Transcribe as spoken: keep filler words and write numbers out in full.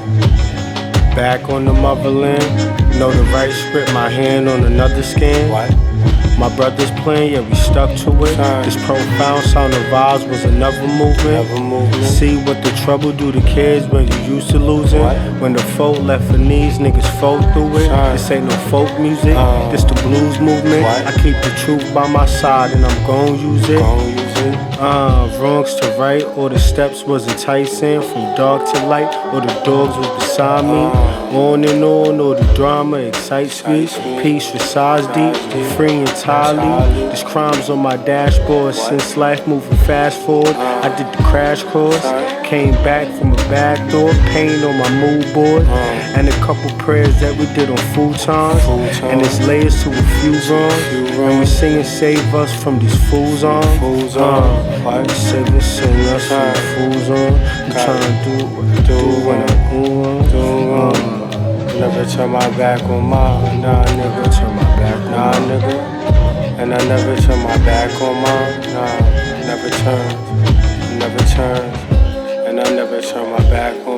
Back on the motherland, know the right script, my hand on another skin. What? My brother's plan, yeah, we stuck to it. This profound sound of vibes was another movement. Another movement. See what the trouble do to kids when you used to losing. What? When the folk left for knees, niggas folk through it. Uh, This ain't no folk music, uh, this the blues movement. What? I keep the truth by my side and I'm gon' use it. Gon' use it. Uh, wrongs to right, or the steps was enticing. From dark to light, or the dogs was beside me. On and on, or the drama excites me. Peace resides deep, free entirely. This crime's on my dashboard since life moving fast forward. I did the crash course, came back from a back door, pain on my mood board, and a couple prayers that we did on futons. And it's layers to a few wrongs, and we singing save us from these fools on. Fools Uh, on. save us, sing us from the fools on. I'm trying to do what I do when I'm on. Do, Never turn my back on mine, nah nigga. Turn my back on Nah mine. nigga. And I never turn my back on mine, nah. Never turn, never turn. And I never turn my back on